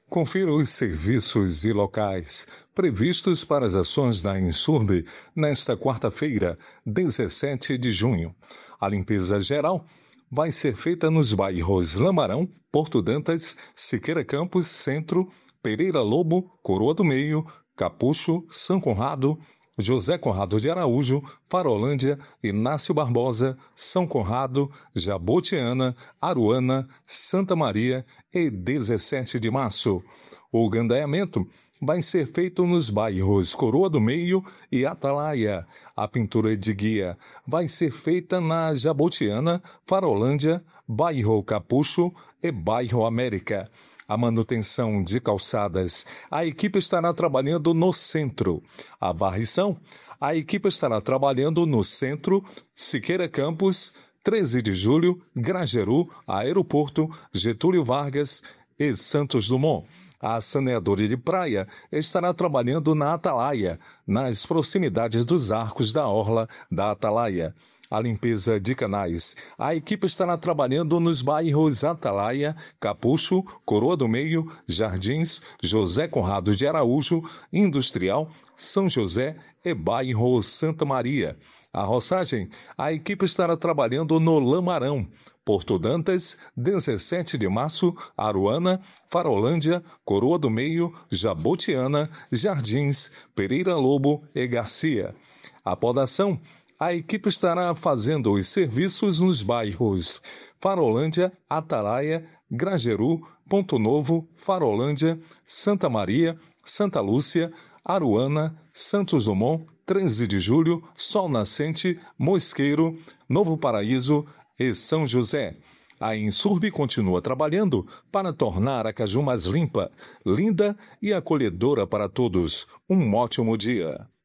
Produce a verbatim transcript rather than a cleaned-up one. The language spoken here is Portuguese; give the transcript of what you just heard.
Confira os serviços e locais previstos para as ações da Insurb nesta quarta-feira, dezessete de junho. A limpeza geral vai ser feita nos bairros Lamarão, Porto Dantas, Siqueira Campos, Centro, Pereira Lobo, Coroa do Meio, Capucho, São Conrado, José Conrado de Araújo, Farolândia, Inácio Barbosa, São Conrado, Jabotiana, Aruana, Santa Maria e dezessete de março. O gandaiamento vai ser feito nos bairros Coroa do Meio e Atalaia. A pintura de guia vai ser feita na Jabotiana, Farolândia, bairro Capucho e bairro América. A manutenção de calçadas, a equipe estará trabalhando no centro. A varrição, a equipe estará trabalhando no centro, Siqueira Campos, treze de julho, Grajaú, Aeroporto, Getúlio Vargas e Santos Dumont. A saneadora de praia estará trabalhando na Atalaia, nas proximidades dos arcos da orla da Atalaia. A limpeza de canais. A equipe estará trabalhando nos bairros Atalaia, Capucho, Coroa do Meio, Jardins, José Conrado de Araújo, Industrial, São José e bairro Santa Maria. A roçagem. A equipe estará trabalhando no Lamarão, Porto Dantas, dezessete de março, Aruana, Farolândia, Coroa do Meio, Jabotiana, Jardins, Pereira Lobo e Garcia. A podação. A equipe estará fazendo os serviços nos bairros Farolândia, Atalaia, Grajaú, Ponto Novo, Farolândia, Santa Maria, Santa Lúcia, Aruana, Santos Dumont, treze de julho, Sol Nascente, Mosqueiro, Novo Paraíso e São José. A Insurb continua trabalhando para tornar a Caju mais limpa, linda e acolhedora para todos. Um ótimo dia.